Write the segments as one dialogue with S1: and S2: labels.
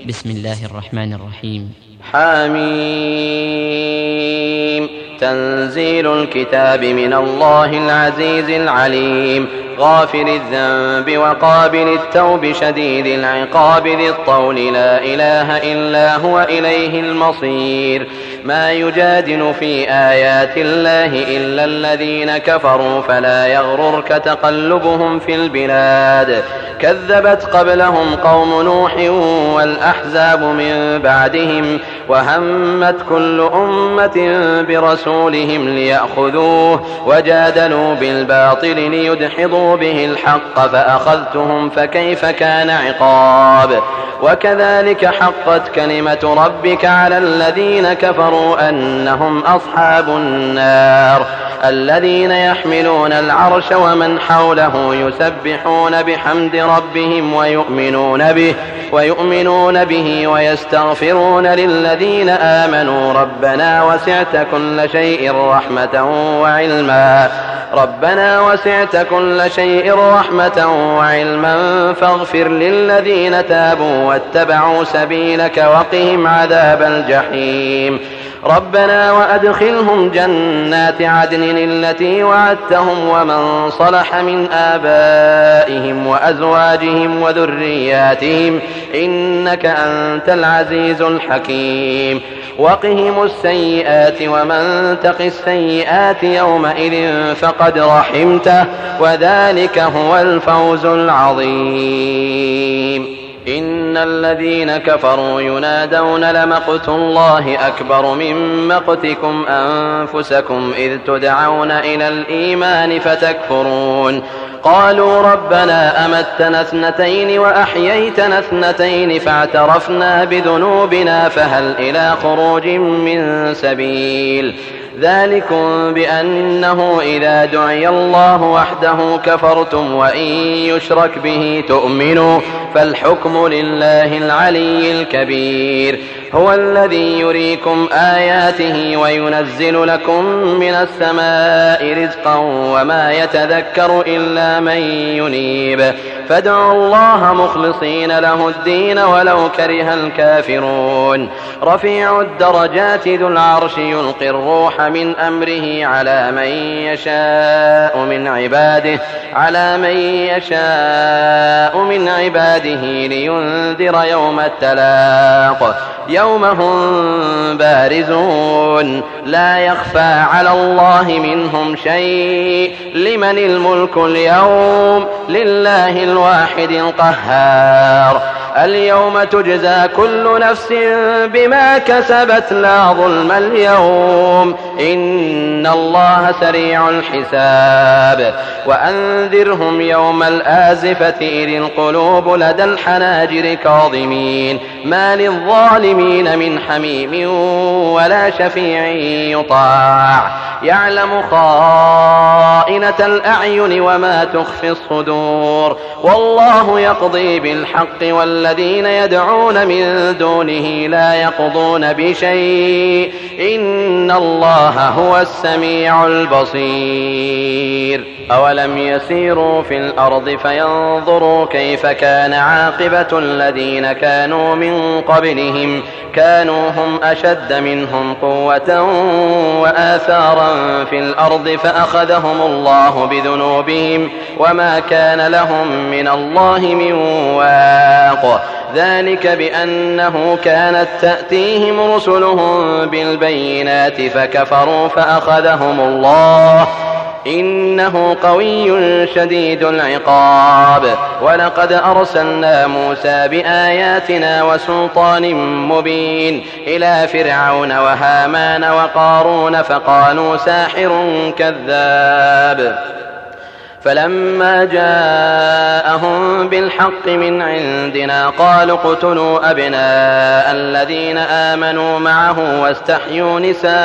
S1: بسم الله الرحمن الرحيم.
S2: حميم. تنزيل الكتاب من الله العزيز العليم، غافر الذنب وقابل التوب شديد العقاب ذي الطول، لا إله إلا هو إليه المصير. ما يجادل في آيات الله إلا الذين كفروا، فلا يغررك تقلبهم في البلاد. كذبت قبلهم قوم نوح والأحزاب من بعدهم، وهمت كل أمة برسولهم ليأخذوه، وجادلوا بالباطل ليدحضوا به الحق، فأخذتهم فكيف كان عقاب. وكذلك حقت كلمة ربك على الذين كفروا أنهم أصحاب النار. الذين يحملون العرش ومن حوله يسبحون بحمد ربهم ويؤمنون به ويستغفرون للذين آمنوا ربنا وسعت كل شيء رحمة وعلما فاغفر للذين تابوا واتبعوا سبيلك وقهم عذاب الجحيم. ربنا وأدخلهم جنات عدن التي وعدتهم ومن صلح من آبائهم وأزواجهم وذرياتهم إنك أنت العزيز الحكيم. وقهم السيئات ومن تق السيئات يومئذ فقد رحمته، وذلك هو الفوز العظيم. إن الذين كفروا ينادون لمقت الله أكبر من مقتكم أنفسكم إذ تدعون إلى الإيمان فتكفرون. قالوا ربنا أمتنا اثنتين وأحييتنا اثنتين فاعترفنا بذنوبنا فهل إلى خروج من سبيل. ذلكم بأنه إذا دعي الله وحده كفرتم وإن يشرك به تؤمنوا، فالحكم لله العلي الكبير. هو الذي يريكم آياته وينزل لكم من السماء رزقا وما يتذكر إلا من ينيب، فادعوا الله مخلصين له الدين ولو كره الكافرون. رفيع الدرجات ذو العرش يلقي الروح من أمره على من يشاء من عباده لينذر يوم التلاق، يوم هم بارزون لا يخفى على الله منهم شيء. لمن الملك اليوم؟ لله الواحد القهار. اليوم تجزى كل نفس بما كسبت لا ظلم اليوم، إن الله سريع الحساب. وأنذرهم يوم الآزفة إذ القلوب لدى الحناجر كاظمين، ما للظالمين من حميم ولا شفيع يطاع. يعلم خائنة الأعين وما تخفي الصدور، والله يقضي بالحق والذين يدعون من دونه لا يقضون بشيء، إن الله هو السميع البصير. أولم يسيروا في الأرض فينظروا كيف كان عاقبة الذين كانوا من قبلهم، كانوا هم أشد منهم قوة وآثارا في الأرض فأخذهم الله بذنوبهم وما كان لهم من الله من واق. ذلك بأنه كانت تأتيهم رسلهم بالبينات فكفروا فأخذهم الله، إنه قوي شديد العقاب. ولقد أرسلنا موسى بآياتنا وسلطان مبين إلى فرعون وهامان وقارون فقالوا ساحر كذاب، فلما جاءهم بالحق من عندنا قالوا اقتلوا أبناء الذين آمنوا معه واستحيوا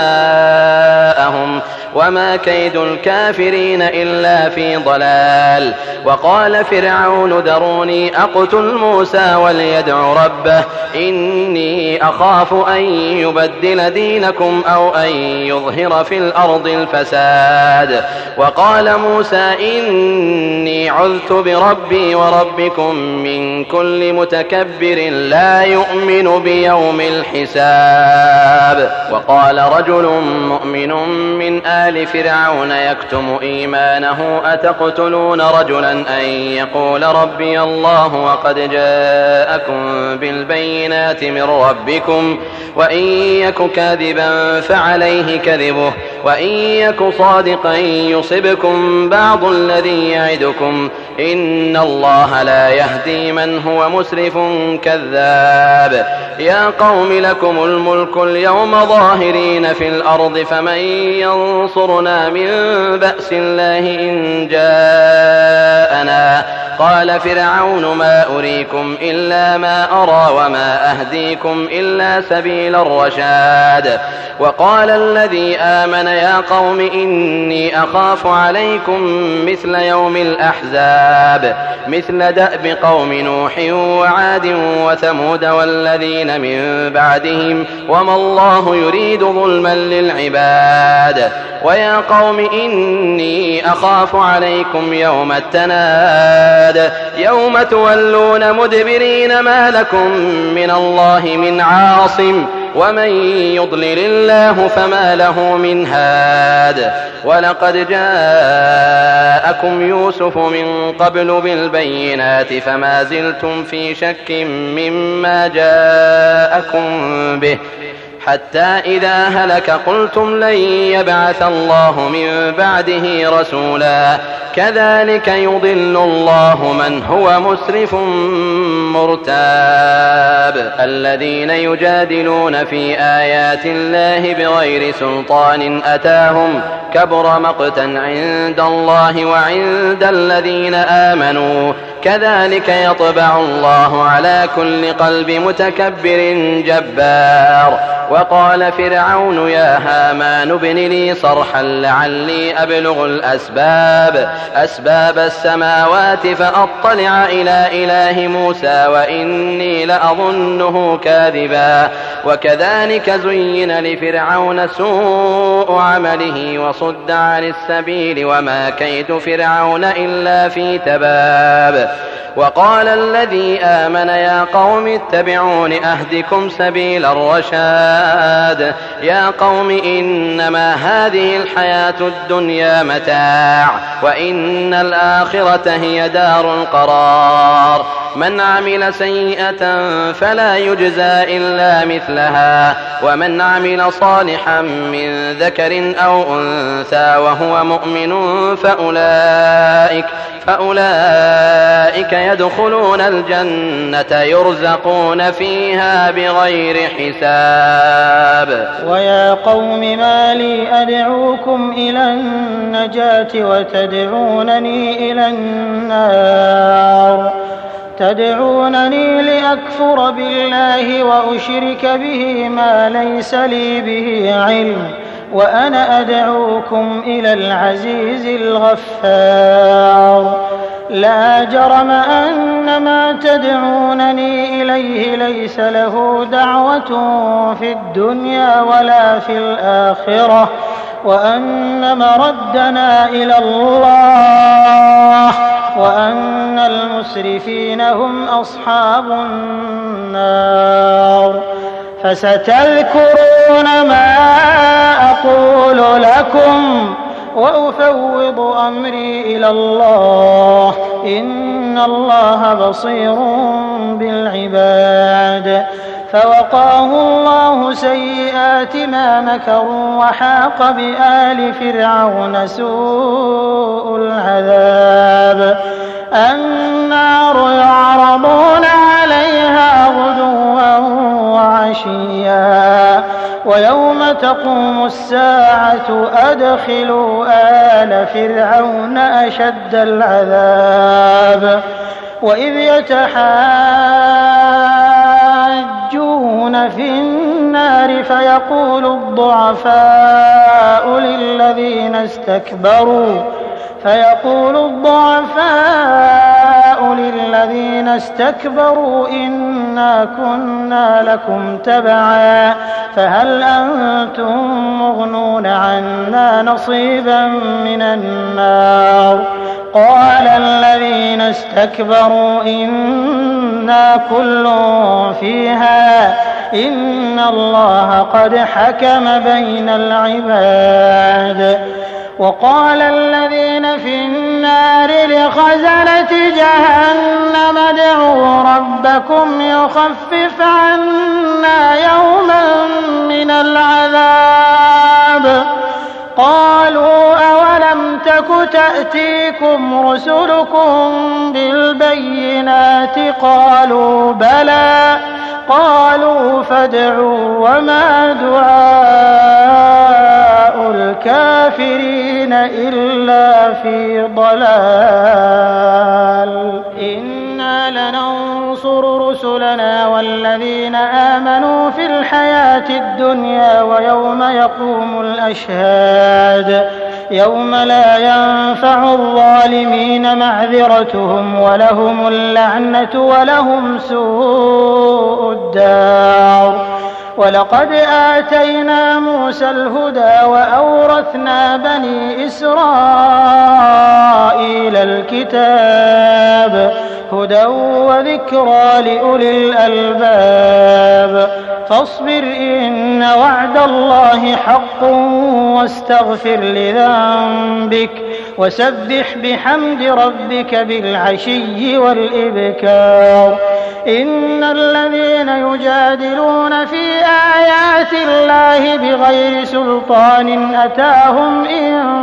S2: نساءهم وما كيد الكافرين إلا في ضلال. وقال فرعون ذروني أقتل موسى وليدع ربه إني أخاف أن يبدل دينكم أو أن يظهر في الأرض الفساد. وقال موسى إني عذت بربي وربكم من كل متكبر لا يؤمن بيوم الحساب. وقال رجل مؤمن من آل فرعون يكتم إيمانه أتقتلون رجلا أن يقول ربي الله وقد جاءكم بالبينات من ربكم وإن يك كاذبا فعليه كذبه وإن يك صادقا يصبكم بعض الذي يعدكم إن الله لا يهدي من هو مسرف كذاب. يا قوم لكم الملك اليوم ظاهرين في الأرض فمن ينصرنا من بأس الله إن جاءنا. قال فرعون ما أريكم إلا ما أرى وما أهديكم إلا سبيل الرشاد. وقال الذي آمن يا قوم إني أخاف عليكم مثل يوم الأحزاب مثل دأب قوم نوح وعاد وثمود والذين من بعدهم وما الله يريد ظلما للعباد. ويا قوم إني أخاف عليكم يوم التناد يوم تولون مدبرين ما لكم من الله من عاصم ومن يضلل الله فما له من هاد. ولقد جاءكم يوسف من قبل بالبينات فما زلتم في شك مما جاءكم به حتى إذا هلك قلتم لن يبعث الله من بعده رسولا كذلك يضل الله من هو مسرف مرتاب. الذين يجادلون في آيات الله بغير سلطان أتاهم كبر مقتا عند الله وعند الذين آمنوا كذلك يطبع الله على كل قلب متكبر جبار. وقال فرعون يا هامان ابن لي صرحا لعلي أبلغ أسباب السماوات فأطلع إلى إله موسى وإني لأظنه كاذبا. وكذلك زين لفرعون سوء عمله وصد عن السبيل وما كيد فرعون إلا في تباب. وقال الذي آمن يا قوم اتبعون أهدكم سبيل الرشاد. يا قوم إنما هذه الحياة الدنيا متاع وإن الآخرة هي دار القرار. من عمل سيئة فلا يجزى إلا مثلها ومن عمل صالحا من ذكر أو أنثى وهو مؤمن فأولئك يدخلون الجنة يرزقون فيها بغير حساب.
S3: ويا قوم ما لي أدعوكم إلى النجاة وتدعونني إلى النار تدعونني لأكفر بالله وأشرك به ما ليس لي به علم وأنا أدعوكم إلى العزيز الغفار. لا جرم أن ما تدعونني إليه ليس له دعوة في الدنيا ولا في الآخرة وأن مردنا إلى الله وأن المسرفين هم أصحاب النار. فستذكرون ما أقول لكم وأفوض أمري إلى الله إن الله بصير بالعباد. فوقاه الله سيئات ما مكروا وحاق بآل فرعون سوء العذاب. النار يعرضون عليها غدوا وعشيا ويوم تقوم الساعة أدخلوا آل فرعون أشد العذاب. وإذ يتحاجون في النار فيقول الضعفاء للذين استكبروا إنا كنا لكم تبعا فهل أنتم مغنون عنا نصيبا من النار قال الذين استكبروا إنا كل فيها إن الله قد حكم بين العباد. وقال الذين في النار لخزنة جهنم ادعوا ربكم يخفف عنا يوما من العذاب. قالوا أولم تك تأتيكم رسلكم بالبينات قالوا بلى قالوا فادعوا وما دعاء الكافرين إلا في ضلال. إنا لننصر رسلنا والذين آمنوا في الحياة الدنيا ويوم يقوم الأشهاد يوم لا ينفع الظالمين معذرتهم ولهم اللعنة ولهم سوء الدار. ولقد آتينا موسى الهدى وأورثنا بني إسرائيل الكتاب هدى وذكرى لأولي الألباب. فاصبر إن وعد الله حق واستغفر لذنبك وسبح بحمد ربك بالعشي والإبكار. إن الذين يجادلون في آيات الله بغير سلطان أتاهم إن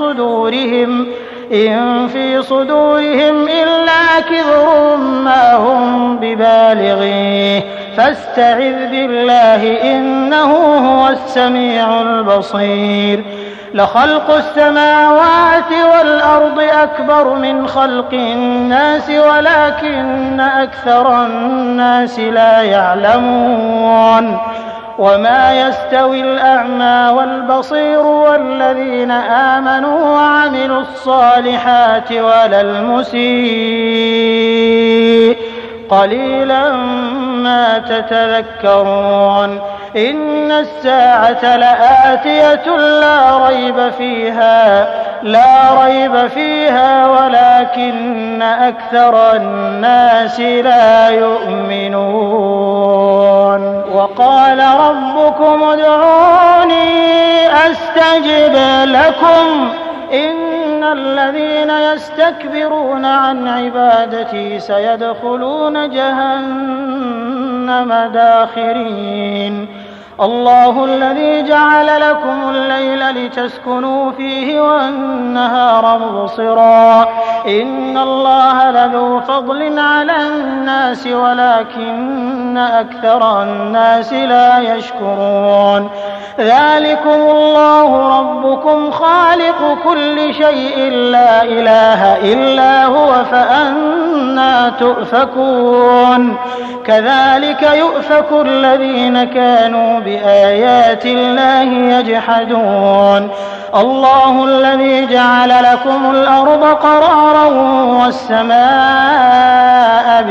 S3: في صدورهم إلا كبر ما هم ببالغيه فاستعذ بالله إنه هو السميع البصير. لخلق السماوات والأرض أكبر من خلق الناس ولكن أكثر الناس لا يعلمون. وما يستوي الأعمى والبصير والذين آمنوا وعملوا الصالحات ولا المسيء قليلا ما تتذكرون. إن الساعة لآتية لا ريب فيها ولكن أكثر الناس لا يؤمنون. وقال ربكم ادعوني أستجب لكم إن الذين يستكبرون عن عبادتي سيدخلون جهنم داخرين. الله الذي جعل لكم الليل لتسكنوا فيه والنهار مبصرا إن الله لذو فضل على الناس ولكن أكثر الناس لا يشكرون. ذلكم الله ربكم خالق كل شيء لا إله إلا هو فأنى تؤفكون. كذلك يؤفك الذين كانوا بآيات الله يجحدون. الله الذي جعل لكم الأرض قرارا والسماء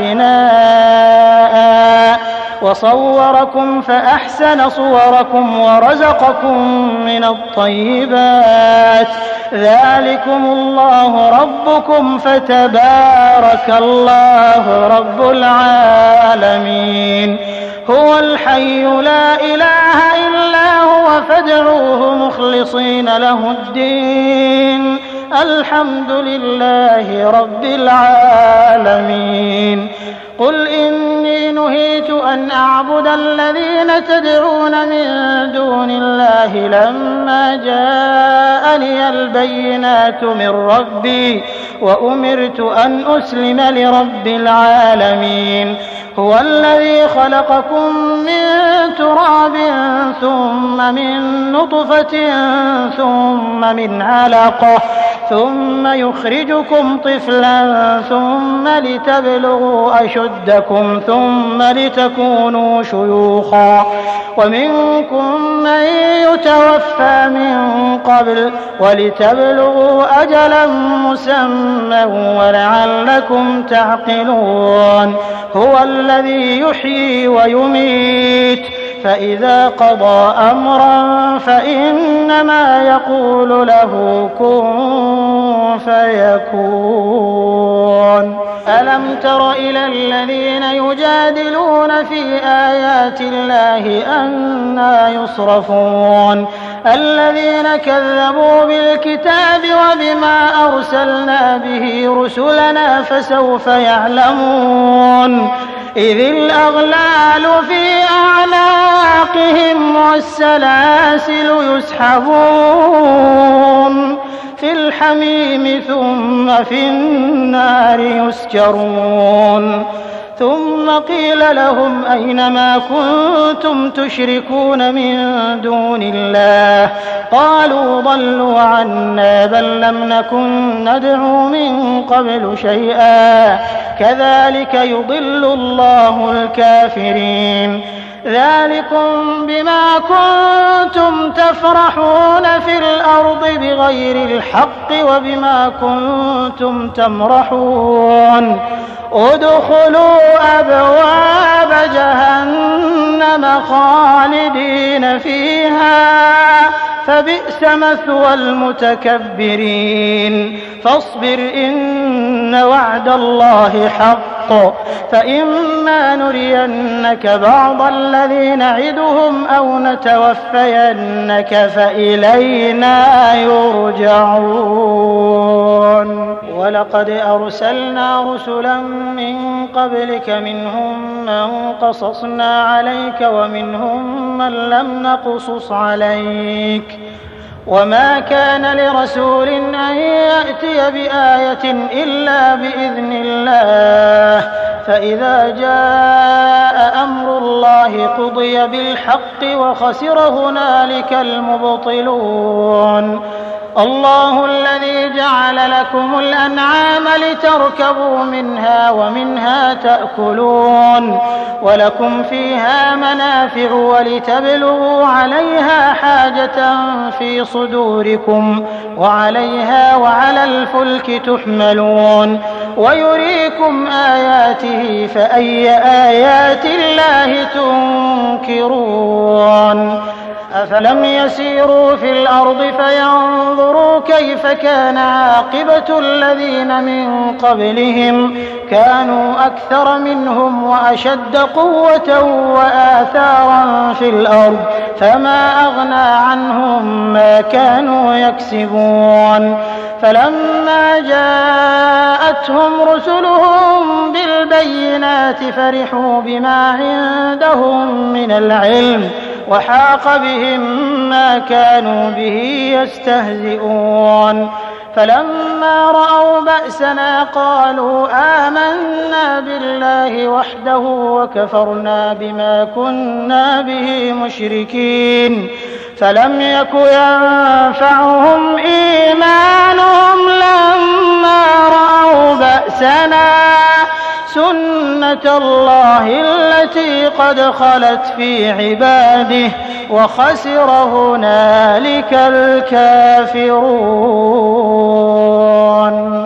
S3: بناء وصوركم فأحسن صوركم ورزقكم من الطيبات. ذلكم الله ربكم فتبارك الله رب العالمين. هو الحي لا إله إلا هو فادعوه مخلصين له الدين الحمد لله رب العالمين. قل إني نهيت أن أعبد الذين تدعون من دون الله لما جاءني البينات من ربي وأمرت أن أسلم لرب العالمين. هو الذي خلقكم من تراب ثم من نطفة ثم من علقة ثم يخرجكم طفلا ثم لتبلغوا أشدكم ثم لتكونوا شيوخا ومنكم من يتوفى من قبل ولتبلغوا أجلا مسمى ولعلكم تعقلون. هو الذي يحيي ويميت فإذا قضى أمرا فإنما يقول له كن فيكون. ألم تر إلى الذين يجادلون في آيات الله أنى يصرفون الذين كذبوا بالكتاب وبما أرسلنا به رسلنا فسوف يعلمون إذ الأغلال في أعناقهم والسلاسل يسحبون في الحميم ثم في النار يسجرون ثم قيل لهم أين ما كنتم تشركون من دون الله قالوا ضلوا عنا بل لم نكن ندعو من قبل شيئا كذلك يضل الله الكافرين ذلكم بما كنتم تفرحون في الأرض بغير الحق وبما كنتم تمرحون ادخلوا أبواب جهنم خالدين فيها فبئس مثوى المتكبرين فاصبر إن وعد الله حق فإما نرينك بعض الذي نعدهم أو نتوفينك فإلينا يرجعون. ولقد أرسلنا رسلا من قبلك منهم من قصصنا عليك ومنهم من لم نقصص عليك وما كان لرسول أن يأتي بآية إلا بإذن الله فإذا جاء أمر الله قضي بالحق وخسر هنالك المبطلون. الله الذي جعل لكم الأنعام لتركبوا منها ومنها تأكلون ولكم فيها منافع ولتبلغوا عليها حاجة في صدوركم وعليها وعلى الفلك تحملون ويريكم آياته فأي آيات الله تنكرون. أفلم يسيروا في الأرض فينظروا كيف كان عاقبة الذين من قبلهم كانوا أكثر منهم وأشد قوة وآثارا في الأرض فما أغنى عنهم ما كانوا يكسبون. فلما جاءتهم رسلهم بالبينات فرحوا بما عندهم من العلم وحاق بهم ما كانوا به يستهزئون. فلما رأوا بأسنا قالوا آمنا بالله وحده وكفرنا بما كنا به مشركين. فلم يك ينفعهم إيمانهم لما رأوا بأسنا سنة الله التي قد خلت في عباده وخسر هنالك الكافرون.